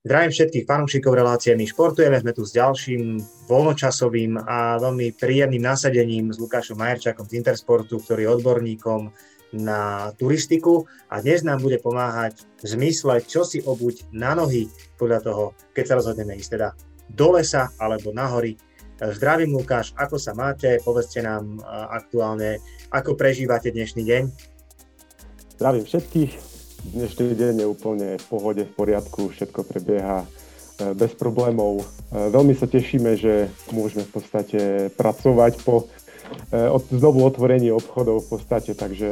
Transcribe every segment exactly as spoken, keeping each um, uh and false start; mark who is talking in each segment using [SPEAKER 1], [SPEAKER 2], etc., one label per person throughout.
[SPEAKER 1] Zdravím všetkých fanúšikov relácie My športujeme, sme tu s ďalším voľnočasovým a veľmi príjemným nasadením s Lukášom Majerčákom z Intersportu, ktorý je odborníkom na turistiku a dnes nám bude pomáhať v zmysle, čo si obuť na nohy podľa toho, keď sa rozhodneme ísť teda do lesa alebo na hory. Zdravím, Lukáš, ako sa máte? Povedzte nám aktuálne, ako prežívate dnešný deň.
[SPEAKER 2] Zdravím všetkých. Dnešný deň je úplne v pohode, v poriadku, všetko prebieha bez problémov. Veľmi sa tešíme, že môžeme v podstate pracovať po znovu otvorení obchodov v podstate, takže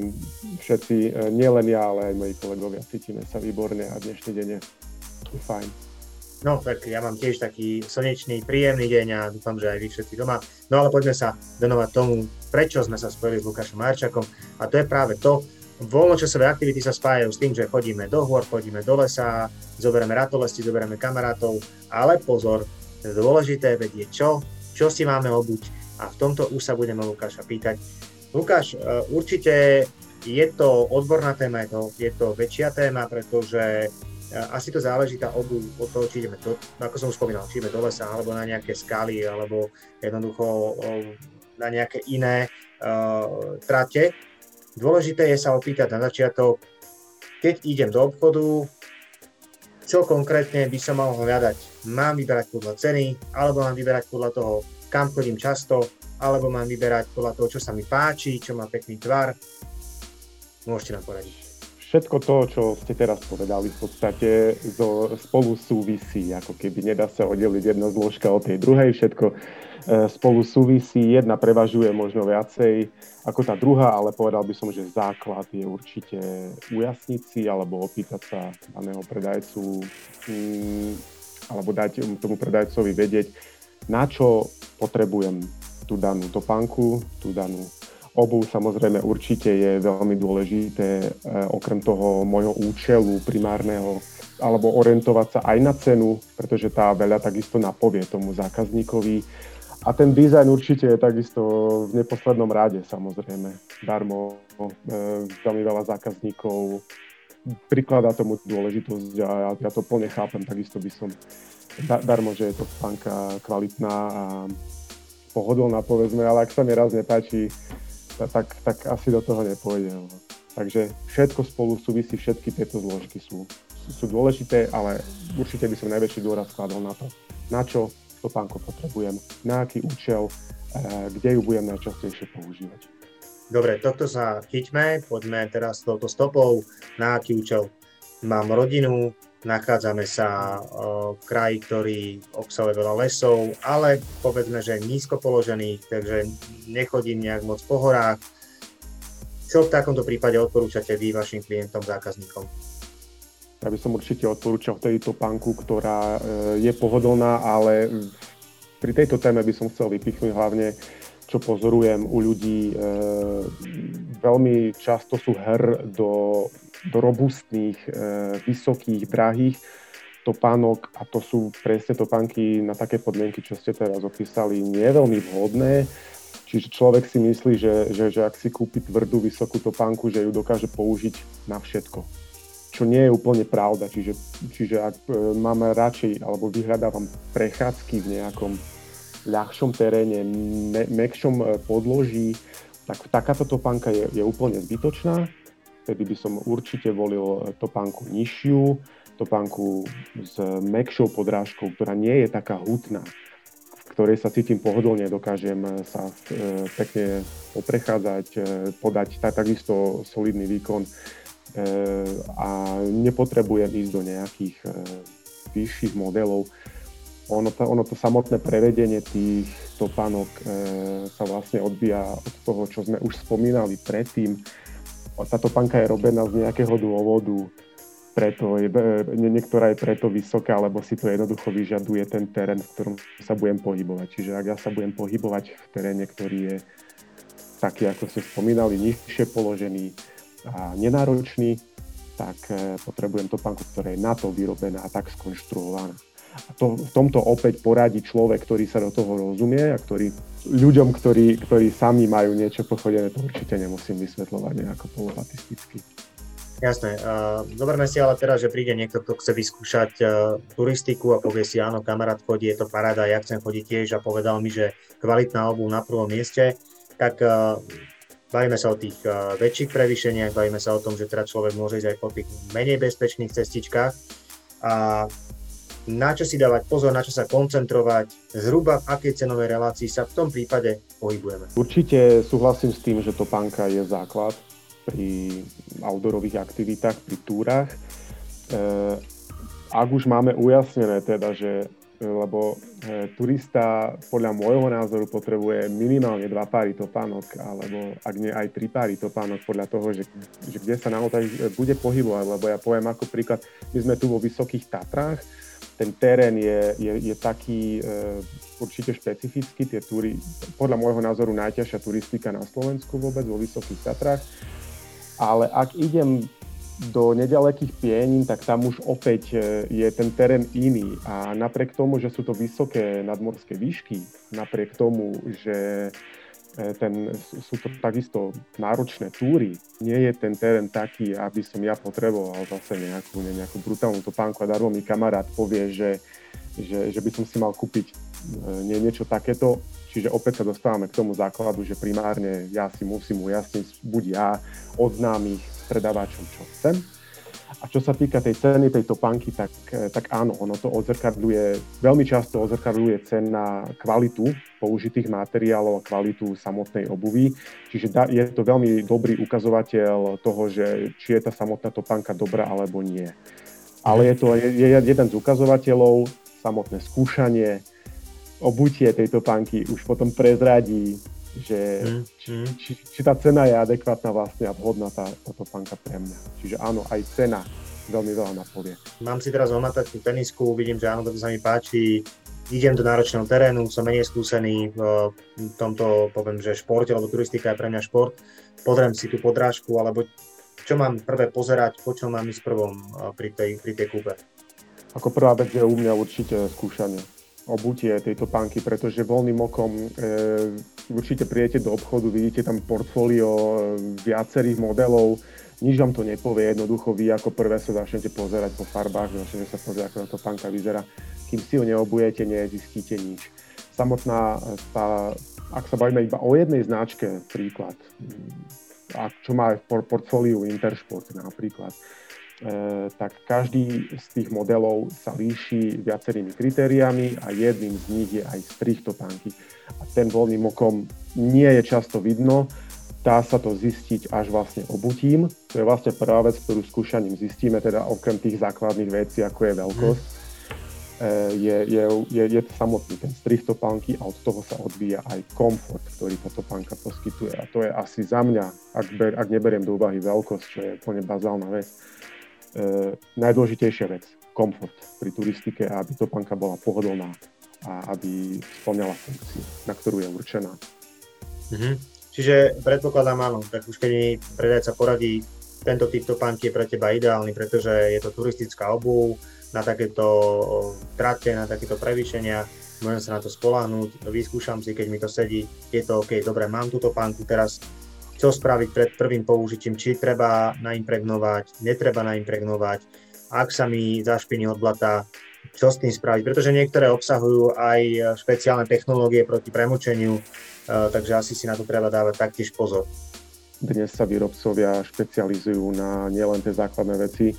[SPEAKER 2] všetci, nielen ja, ale aj moji kolegovia, cítime sa výborne a dnešný deň je fajn.
[SPEAKER 1] No tak ja mám tiež taký slnečný, príjemný deň a dúfam, že aj vy všetci doma. No ale poďme sa venovať tomu, prečo sme sa spojili s Lukášom Majerčákom a to je práve to, voľnočasové aktivity sa spájajú s tým, že chodíme do hôr, chodíme do lesa, zoberieme ratolesti, zoberieme kamarátov, ale pozor, dôležité vedieť čo, čo si máme obuť a v tomto už sa budeme Lukáša pýtať. Lukáš, určite je to odborná téma, je to, je to väčšia téma, pretože asi to záleží tá obuť od toho, či ideme, do, ako som už spomínal, či ideme do lesa, alebo na nejaké skaly, alebo jednoducho na nejaké iné uh, trate. Dôležité je sa opýtať na začiatok, keď idem do obchodu, čo konkrétne by som mal hľadať. Mám vyberať podľa ceny, alebo mám vyberať podľa toho, kam chodím často, alebo mám vyberať podľa toho, čo sa mi páči, čo má pekný tvar. Môžete nám poradiť.
[SPEAKER 2] Všetko to, čo ste teraz povedali, v podstate zo, spolu súvisí, ako keby nedá sa oddeliť jedna zložka od tej druhej, všetko spolu súvisí, jedna prevažuje možno viacej ako tá druhá, ale povedal by som, že základ je určite ujasniť si alebo opýtať sa daného predajcu mm, alebo dať tomu predajcovi vedieť, na čo potrebujem tú danú topánku, tú danú obuv. Samozrejme určite je veľmi dôležité e, okrem toho môjho účelu primárneho alebo orientovať sa aj na cenu, pretože tá veľa takisto napovie tomu zákazníkovi. A ten dizajn určite je takisto v neposlednom rade, samozrejme. Darmo, e, veľmi veľa zákazníkov prikladá tomu dôležitosť a ja, ja to plne chápem, takisto by som da, darmo, že je to topánka kvalitná a pohodlná, povedzme, ale ak sa mi raz nepáči, tak, tak asi do toho nepôjdem. Takže všetko spolu súvisí, všetky tieto zložky sú, sú dôležité, ale určite by som najväčší dôraz skladal na to, na čo topánku potrebujem, na aký účel, kde ju budem najčastejšie používať.
[SPEAKER 1] Dobre, tohto sa chyťme, poďme teraz s touto stopou, na aký účel. Mám rodinu, nachádzame sa v kraji, ktorý obsahuje veľa lesov, ale povedzme, že nízko položených, takže nechodím nejak moc po horách. Čo v takomto prípade odporúčate vy vašim klientom, zákazníkom?
[SPEAKER 2] Ja by som určite odporúčal tejto topánku, ktorá je pohodlná, ale pri tejto téme by som chcel vypichnúť hlavne, čo pozorujem u ľudí. Veľmi často sú hr do, do robustných, vysokých, drahých topánok a to sú presne topánky na také podmienky, čo ste teraz opísali, nie je veľmi vhodné. Čiže človek si myslí, že, že, že ak si kúpi tvrdú, vysokú topánku, že ju dokáže použiť na všetko. Čo nie je úplne pravda, čiže, čiže ak e, máme radšej, alebo vyhľadávam prechádzky v nejakom ľahšom teréne, me, mäkšom e, podloží, tak takáto topánka je, je úplne zbytočná. Vtedy by som určite volil topánku nižšiu, topánku s mäkšou podrážkou, ktorá nie je taká hutná, v ktorej sa cítim pohodlne, dokážem sa e, pekne poprechádzať, e, podať tak, takisto solidný výkon, a nepotrebujem ísť do nejakých e, vyšších modelov. Ono to, ono to samotné prevedenie tých topánok e, sa vlastne odvíja od toho, čo sme už spomínali predtým. Tá topánka je robená z nejakého dôvodu, preto je, e, niektorá je preto vysoká, lebo si to jednoducho vyžaduje ten terén, v ktorom sa budem pohybovať. Čiže ak ja sa budem pohybovať v teréne, ktorý je taký, ako ste spomínali, nižšie položený, a nenáročný, tak potrebujem topánku, ktorá je na to vyrobená a tak skonštruovaná. A to, v tomto opäť poradí človek, ktorý sa do toho rozumie a ktorý ľuďom, ktorí, ktorí sami majú niečo pochodené, to určite nemusím vysvetľovať nejako polopatisticky.
[SPEAKER 1] Jasné. Uh, zoberme si ale teraz, že príde niekto, kto chce vyskúšať uh, turistiku a povie si, áno, kamarát chodí, je to paráda, ja chcem chodiť tiež a povedal mi, že kvalitná obuv na prvom mieste, tak uh, bavíme sa o tých uh, väčších prevýšeniach, bavíme sa o tom, že teda človek môže ísť aj po tých menej bezpečných cestičkách a na čo si dávať pozor, na čo sa koncentrovať, zhruba v akej cenovej relácii sa v tom prípade pohybujeme.
[SPEAKER 2] Určite súhlasím s tým, že topánka je základ pri outdoorových aktivitách, pri túrach. E, ak už máme ujasnené teda, že lebo e, turista podľa môjho názoru potrebuje minimálne dva páry topánok, alebo ak nie aj tri páry topánok podľa toho, že, že kde sa naozaj bude pohybovať, lebo ja poviem ako príklad, my sme tu vo Vysokých Tatrách, ten terén je, je, je taký e, určite špecifický, tie túry, podľa môjho názoru najťažšia turistika na Slovensku vôbec, vo Vysokých Tatrách. Ale ak idem do nedalekých Pienín, tak tam už opäť je ten terén iný. A napriek tomu, že sú to vysoké nadmorské výšky, napriek tomu, že ten, sú to takisto náročné túry, nie je ten terén taký, aby som ja potreboval zase nejakú, nejakú brutálnu topánku a darmo mi kamarát povie, že, že, že by som si mal kúpiť nie, niečo takéto. Čiže opäť sa dostávame k tomu základu, že primárne ja si musím ujasniť, buď ja, oznámiť predávačom, čo chcem. A čo sa týka tej ceny, tej topánky, tak, tak áno, ono to odzrkadľuje, veľmi často odzrkadľuje cena kvalitu použitých materiálov a kvalitu samotnej obuvy. Čiže je to veľmi dobrý ukazovateľ toho, že či je tá samotná topánka dobrá alebo nie. Ale je to je jeden z ukazovateľov, samotné skúšanie, obutie tejto topánky už potom prezradí, že mm, mm. Či, či tá cena je adekvátna vlastne a vhodná tá, tá topánka pre mňa. Čiže áno, aj cena veľmi veľa napovie.
[SPEAKER 1] Mám si teraz omatať tú tenisku, vidím, že áno, to sa mi páči, idem do náročného terénu, som menej skúsený v tomto, poviem, že športe, lebo turistika je pre mňa šport, pozriem si tú podrážku, alebo čo mám prvé pozerať, po čom mám ísť prvom pri tej, pri tej kúpe?
[SPEAKER 2] Ako prvá vec je u mňa určite skúšanie. Obutie tejto topánky, pretože voľným okom e, určite prijete do obchodu, vidíte tam portfólio e, viacerých modelov, nič vám to nepovie, jednoducho vy ako prvé sa začnete pozerať po farbách, začnete sa pozerať, ako tá topánka vyzerá, kým si ho neobujete, nezistíte nič. Samotná, tá, ak sa bavíme iba o jednej značke, príklad, a čo má v portfóliu Intersport napríklad, E, tak každý z tých modelov sa líši viacerými kritériami a jedným z nich je aj strih topánky. A ten voľným okom nie je často vidno, dá sa to zistiť až vlastne obutím. To je vlastne prvá vec, ktorú skúšaním zistíme, teda okrem tých základných vecí, ako je veľkosť, mm. e, je, je, je, je to samotný ten strih topánky a od toho sa odvíja aj komfort, ktorý tá topánka poskytuje. A to je asi za mňa, ak, ber, ak neberiem do úvahy veľkosť, čo je úplne bazálna vec, E, najdôležitejšia vec, komfort pri turistike, aby topánka bola pohodlná a aby spĺňala funkciu, na ktorú je určená.
[SPEAKER 1] Mhm. Čiže predpokladám áno, tak už keď mi predajca poradí, tento typ topánky je pre teba ideálny, pretože je to turistická obuv na takéto trate, na takéto prevýšenia, môžem sa na to spoľahnúť, vyskúšam si, keď mi to sedí, je to OK, dobre, mám túto topánku teraz, čo spraviť pred prvým použitím, či treba naimpregnovať, netreba naimpregnovať, ak sa mi zašpiní od blata, čo s tým spraviť, pretože niektoré obsahujú aj špeciálne technológie proti premočeniu, takže asi si na to treba dávať taktiež pozor.
[SPEAKER 2] Dnes sa výrobcovia špecializujú na nielen tie základné veci,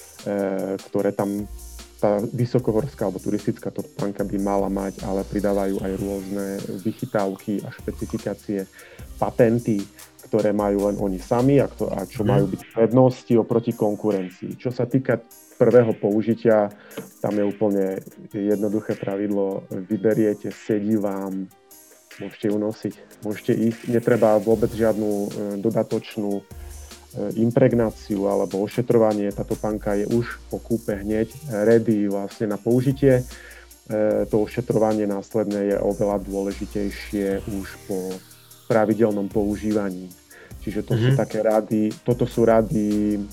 [SPEAKER 2] ktoré tam tá vysokohorská alebo turistická topánka by mala mať, ale pridávajú aj rôzne vychytávky a špecifikácie, patenty, ktoré majú len oni sami a, kto, a čo majú byť prednosti oproti konkurencii. Čo sa týka prvého použitia, tam je úplne jednoduché pravidlo. Vyberiete, sedí vám, môžete ju nosiť, môžete ísť. Netreba vôbec žiadnu e, dodatočnú e, impregnáciu alebo ošetrovanie. Tá topánka je už po kúpe hneď ready vlastne na použitie. E, to ošetrovanie následné je oveľa dôležitejšie už po pravidelnom používaní. Čiže to mm-hmm. sú také rady, toto sú rady, e,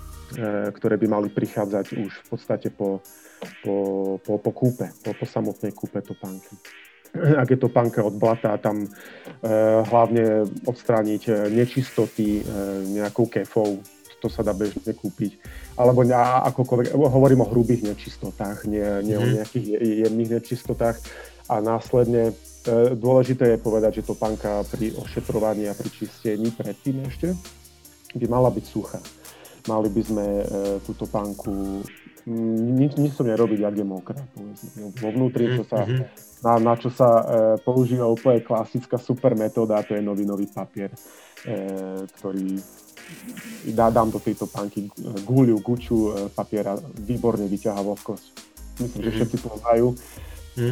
[SPEAKER 2] ktoré by mali prichádzať už v podstate po, po, po, po kúpe, po, po samotnej kúpe topánky. Ak je topánka od blata, tam e, hlavne odstrániť nečistoty e, nejakou kefou, to sa dá bežne kúpiť. Alebo akokoľvek, hovorím o hrubých nečistotách, nie, nie mm. o nejakých jemných nečistotách. A následne e, dôležité je povedať, že topánka pri ošetrovaní a pri čistení predtým ešte by mala byť suchá. Mali by sme e, tú topánku nič, nič som nerobiť, ak je mokrá. Vo vnútri, čo sa, na, na čo sa e, používa úplne klasická super metóda, to je novinový papier, e, ktorý dá, dám do tejto topánky gúľu, guču e, papiera, výborne vyťahá vlhkosť. Myslím, že všetci poznajú. E,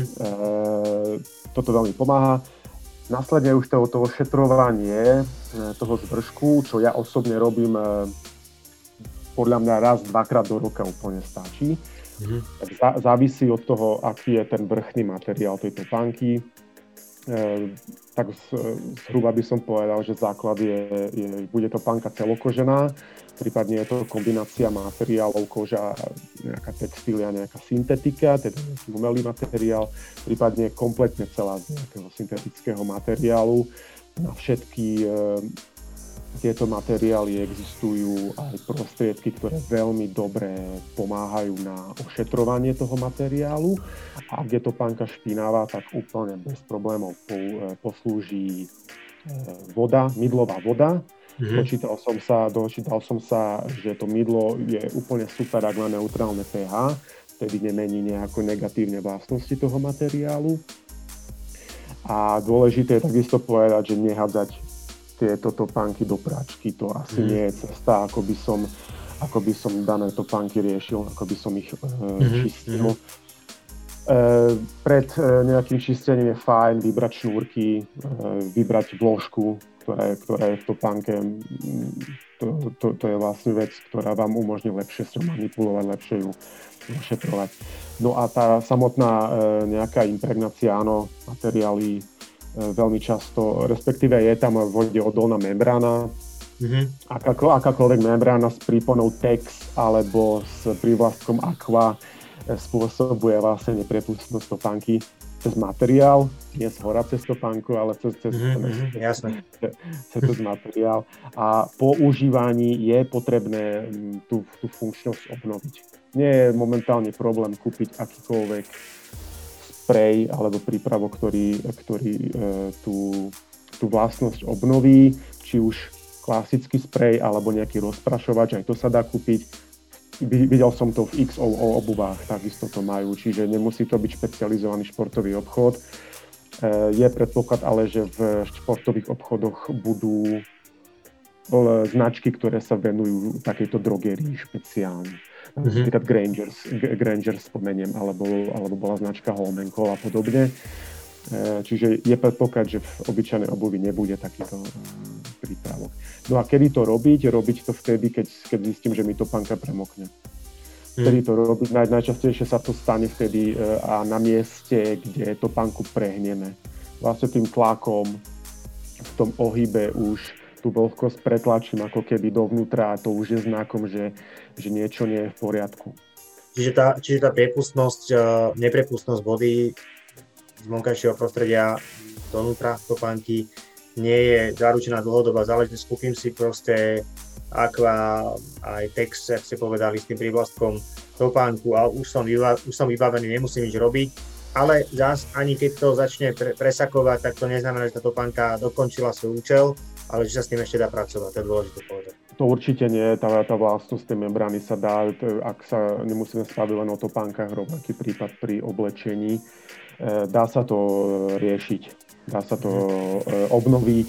[SPEAKER 2] toto veľmi pomáha. Následne už to, to ošetrovanie e, toho zvršku, čo ja osobne robím e, podľa mňa raz, dvakrát do roka úplne stačí. Mm-hmm. Tak zá, závisí od toho, aký je ten vrchný materiál tej topánky. E, tak z, zhruba by som povedal, že základ je, je bude topánka celokožená, prípadne je to kombinácia materiálov, koža, nejaká textília, nejaká syntetika, teda nejaký umelý materiál, prípadne kompletne celá z nejakého syntetického materiálu. Na všetky e, tieto materiály existujú aj prostriedky, ktoré veľmi dobre pomáhajú na ošetrovanie toho materiálu. A ak je topánka špinavá, tak úplne bez problémov poslúži voda, mydlová voda. Mm-hmm. Dočítal som sa, dočítal som sa, že to mydlo je úplne super, ak má neutrálne pH, vtedy nemení nejako negatívne vlastnosti toho materiálu. A dôležité je takisto povedať, že nehádzať tieto topánky do práčky, to asi mm. nie je cesta, ako by som, ako by som dané topánky riešil, ako by som ich e, mm-hmm. čistil. E, pred e, nejakým čistením je fajn vybrať šnúrky, e, vybrať vložku, ktorá je, ktorá je v topánke. To, to, to je vlastne vec, ktorá vám umožní lepšie s ňou manipulovať, lepšie ju ošetrovať. No a tá samotná e, nejaká impregnácia, áno, materiály veľmi často, respektíve je tam v vode odolná membrána. Mm-hmm. Akáko, akákoľvek membrána s príponou Tex alebo s prívlastkom Aqua spôsobuje vlastne neprepustnosť topánky cez materiál, nie zhora cez topánku, ale cez, cez,
[SPEAKER 1] mm-hmm, jasné.
[SPEAKER 2] cez, cez materiál. A po užívaní je potrebné tú, tú funkčnosť obnoviť. Nie je momentálne problém kúpiť akýkoľvek sprej alebo prípravok, ktorý, ktorý e, tú, tú vlastnosť obnoví, či už klasický sprej alebo nejaký rozprašovač, aj to sa dá kúpiť. Videl som to v iks ó ó obuvách, takisto to majú, čiže nemusí to byť špecializovaný športový obchod. E, je predpoklad ale, že v športových obchodoch budú značky, ktoré sa venujú takejto drogerii špeciálne. Mm-hmm. Napríklad Grangers, Grangers spomeniem, alebo, alebo bola značka Holmenkoll a podobne. E, čiže je predpoklad, že v obyčajnej obuvi nebude takýto e, prípravok. No a kedy to robiť? Robiť to vtedy, keď, keď zistím, že mi topánka premokne. Vtedy to robiť, naj, najčastejšie sa to stane vtedy e, a na mieste, kde topánku prehneme. Vlastne tým tlakom v tom ohybe už tú vlhkosť pretlačím ako keby dovnútra a to už je znakom, že, že niečo nie je v poriadku.
[SPEAKER 1] Čiže tá, čiže tá priepustnosť, neprepustnosť vody z vonkajšieho prostredia donútra topánky nie je zaručená dlhodobá záležitosť. Kúpim si proste Aqua, aj Tex, jak ste povedali, s tým prívlastkom topánku a už som, vyba, už som vybavený, nemusím nič robiť. Ale zás ani keď to začne pre, presakovať, tak to neznamená, že tá topánka dokončila svoj účel, ale že sa s tým ešte dá pracovať, to je dôležité povedať.
[SPEAKER 2] To určite nie, tá, tá vlastnosť tej membrány sa dá, ak sa nemusíme spraviť len o topánkach, rovnaký prípad pri oblečení, dá sa to riešiť, dá sa to obnoviť.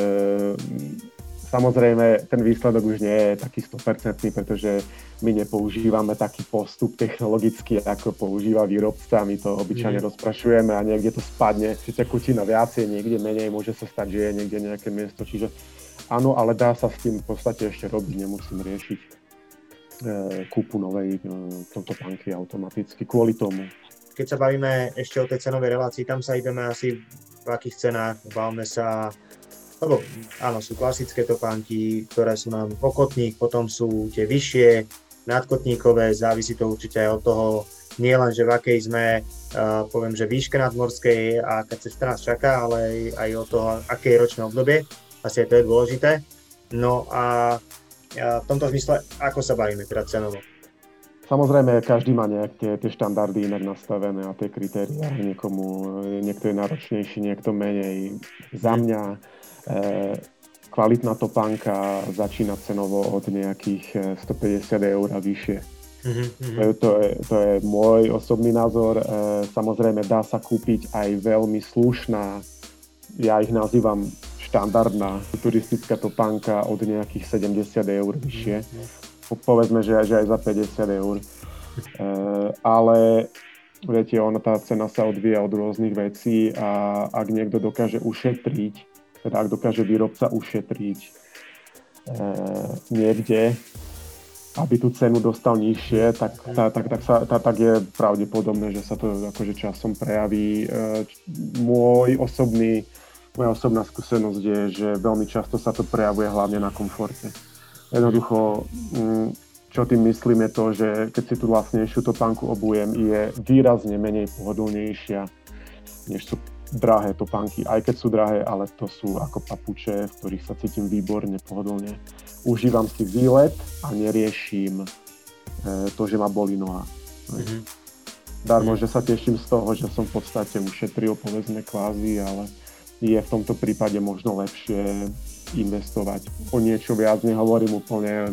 [SPEAKER 2] Samozrejme, ten výsledok už nie je taký sto percent, pretože my nepoužívame taký postup technologický, ako používa výrobca. My to obyčajne mm. rozprašujeme a niekde to spadne. Či tekutina viacej, niekde menej, môže sa stať, že je niekde nejaké miesto. Čiže áno, ale dá sa s tým v podstate ešte robiť, nemusím riešiť e, kúpu novej e, topánky automaticky kvôli tomu.
[SPEAKER 1] Keď sa bavíme ešte o tej cenovej relácii, tam sa ideme asi v akých cenách, bavíme sa. Lebo áno, sú klasické topánky, ktoré sú nám okotník, potom sú tie vyššie, nadkotníkové, závisí to určite aj od toho, nie len, že v akej sme, uh, poviem, že výške nadmorskej a aká cesta nás čaká, ale aj od toho, aké je ročné obdobie, asi aj to je dôležité. No a v tomto zmysle, ako sa bavíme teda cenovo?
[SPEAKER 2] Samozrejme, každý má nejaké tie štandardy inak nastavené a tie kritériá. Niekomu, niekto je náročnejší, niekto menej. Za mňa e, kvalitná topánka začína cenovo od nejakých stopäťdesiat eur a vyššie. Mm-hmm. To je, to je môj osobný názor. E, samozrejme, dá sa kúpiť aj veľmi slušná, ja ich nazývam štandardná turistická topánka od nejakých sedemdesiat eur vyššie. Mm-hmm. Povedzme, že, že aj za päťdesiat eur. E, ale viete, ona, tá cena sa odvíja od rôznych vecí a ak niekto dokáže ušetriť, teda ak dokáže výrobca ušetriť e, niekde, aby tú cenu dostal nižšie, tak, tá, tak, tak, sa, tá, tak je pravdepodobné, že sa to akože časom prejaví. E, môj osobný, moja osobná skúsenosť je, že veľmi často sa to prejavuje hlavne na komforte. Jednoducho, čo tým myslím je to, že keď si tú lacnejšiu topánku obujem, je výrazne menej pohodlnejšia, než sú drahé topánky. Aj keď sú drahé, ale to sú ako papuče, v ktorých sa cítim výborne, pohodlne. Užívam si výlet a neriešim to, že ma bolí noha. Mm-hmm. Darmo, že sa teším z toho, že som v podstate ušetril, povedzme, kvázi, ale je v tomto prípade možno lepšie investovať. O niečo viac nehovorím úplne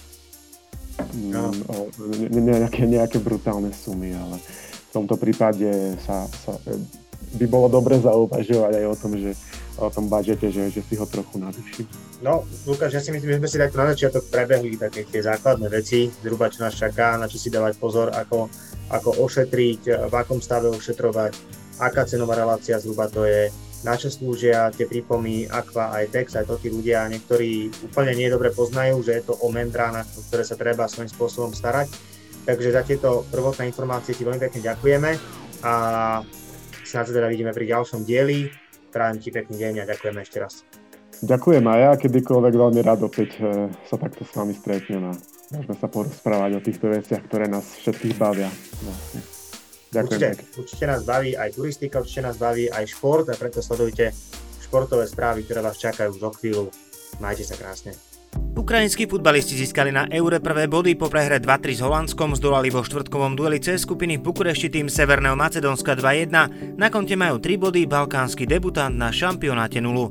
[SPEAKER 2] no. o ne, nejaké, nejaké brutálne sumy, ale v tomto prípade sa, sa by bolo dobre zauvažovať aj o tom, že o tom budžete, že, že si ho trochu naduším.
[SPEAKER 1] No, Lukáš, ja si myslím, že sme si takto na začiatok prebehli také tie základné veci, zhruba čo nás čaká, na čo si dávať pozor, ako, ako ošetriť, v akom stave ošetrovať, aká cenová relácia zhruba to je, na čo slúžia tie prípomy Aqua aj Tex, aj to tí ľudia, niektorí úplne nie dobre poznajú, že je to o membránach, o ktoré sa treba svojím spôsobom starať. Takže za tieto prvotné informácie ti veľmi pekne ďakujeme a snad sa teda vidíme pri ďalšom dieli. Prajem ti pekný deň a ďakujeme ešte raz. Ďakujem aj ja, kedykoľvek veľmi rád opäť sa takto s vami stretnem a môžeme sa porozprávať o týchto veciach, ktoré nás všetkých bavia. Vlastne. Určite, určite nás baví aj turistika, určite nás baví aj šport a preto sledujte športové správy, ktoré vás čakajú už o chvíľu. Majte sa krásne.
[SPEAKER 3] Ukrajinskí futbalisti získali na Eure prvé body po prehre dva tri s Holandskom, zdolali vo štvrtkovom dueli C skupiny v Bukurešti tým Severného Macedónska dva jedna. Na konte majú tri body, balkánsky debutant na šampionáte nulu.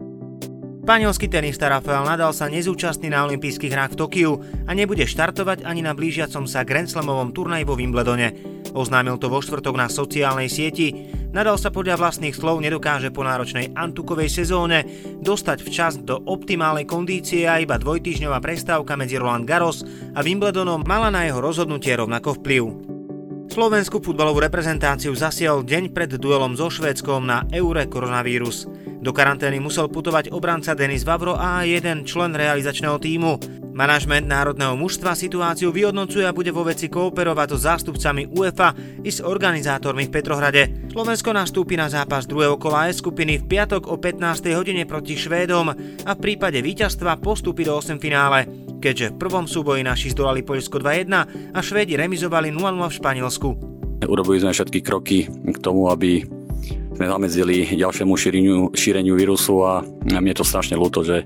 [SPEAKER 3] Španielský tenista Rafael Nadal sa nezúčastní na olympijských hrách v Tokiu a nebude štartovať ani na blížiacom sa Grand Slamovom turnaji vo Wimbledone. Oznámil to vo štvrtok na sociálnej sieti. Nadal sa podľa vlastných slov nedokáže po náročnej antukovej sezóne dostať včas do optimálnej kondície a iba dvojtýždňová prestávka medzi Roland Garros a Wimbledonom mala na jeho rozhodnutie rovnako vplyv. Slovenskú futbalovú reprezentáciu zasiel deň pred duelom so Švédskom na Eure koronavírus. Do karantény musel putovať obranca Denis Vavro a jeden člen realizačného tímu. Manažment národného mužstva situáciu vyhodnocuje a bude vo veci kooperovať so zástupcami UEFA i s organizátormi v Petrohrade. Slovensko nastúpi na zápas druhého kola E skupiny v piatok o pätnástej hodine proti Švédom a v prípade víťazstva postúpi do osemfinále, keďže v prvom súboji naši zdolali Poľsko dva jedna a Švédi remizovali nula nula v Španielsku. Urobili sme všetky kroky k tomu, aby sme zamedzili ďalšiemu šíreniu, šíreniu vírusu a mne je to strašne ľúto, že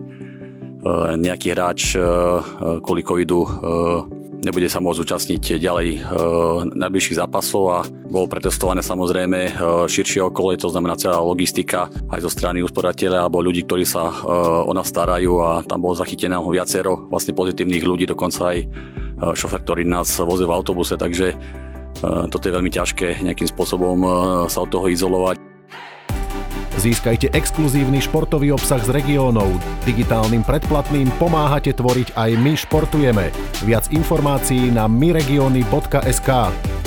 [SPEAKER 3] nejaký hráč kvôli covidu nebude sa môcť zúčastniť ďalej najbližších zápasov a bolo pretestované samozrejme širšie okolie, to znamená celá logistika aj zo strany usporateľa alebo ľudí, ktorí sa o nás starajú a tam bolo zachytené viacero vlastne pozitívnych ľudí, dokonca aj šofér, ktorý nás vozil v autobuse, takže toto je veľmi ťažké nejakým spôsobom sa od toho izolovať.
[SPEAKER 4] Získajte exkluzívny športový obsah z regiónov. Digitálnym predplatným pomáhate tvoriť aj My športujeme. Viac informácií na myregiony bodka es ká.